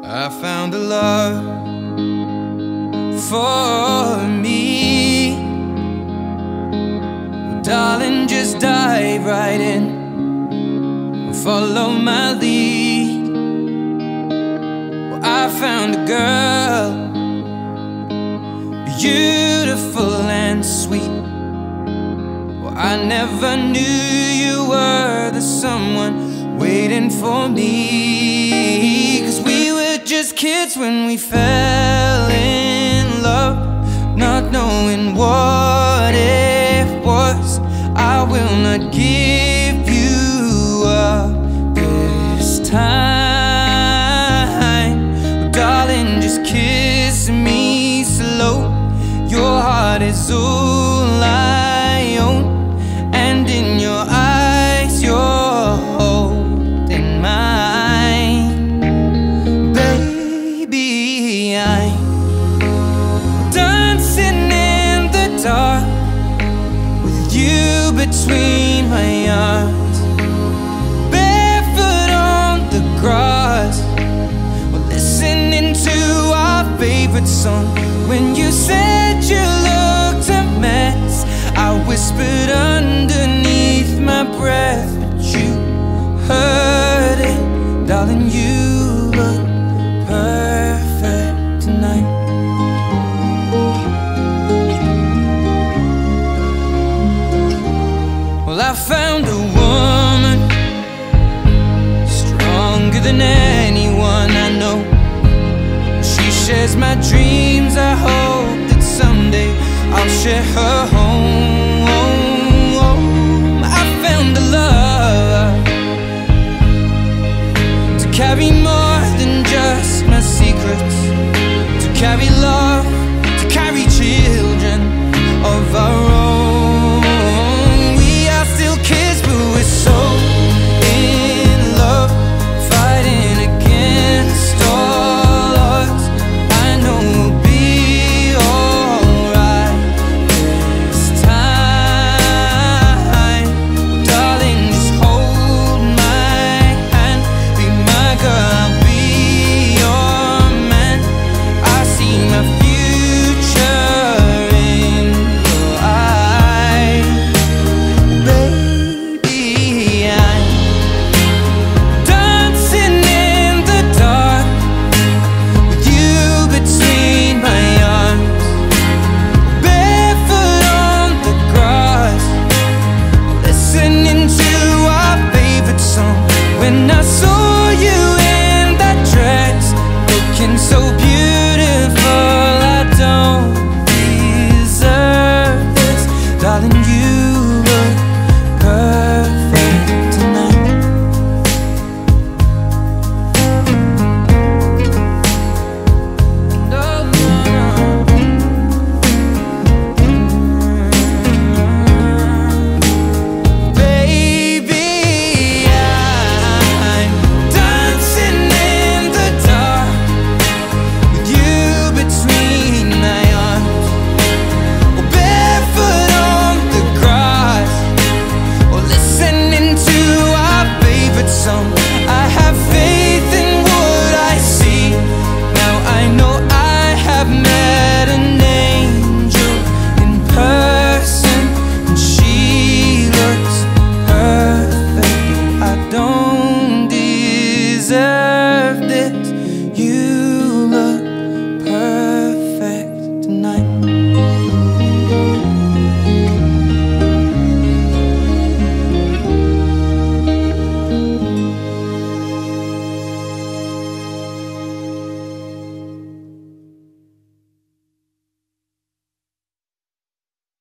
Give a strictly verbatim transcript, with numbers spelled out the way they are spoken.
I found a love for me. Well, darling, just dive right in, follow my lead. Well, I found a girl, beautiful and sweet. Well, I never knew you were the someone waiting for me. 'Cause we were just kids when we fell in love, not knowing what it was. I will not give you up this time. Oh, darling, just kiss me slow. Your heart is all I own, and in your eyes you're holding mine. Baby, I'm dancing in the dark with you between my arms, barefoot on the grass. We're listening to our favorite song. When you said you looked a mess, I whispered underneath my breath, but you heard it. Darling, you look perfect tonight. Well, I found a woman stronger than anyone I know. She shares my dreams. I hope that someday I'll share her home. I found a love to carry more than just my secrets, to carry love, to carry cheer.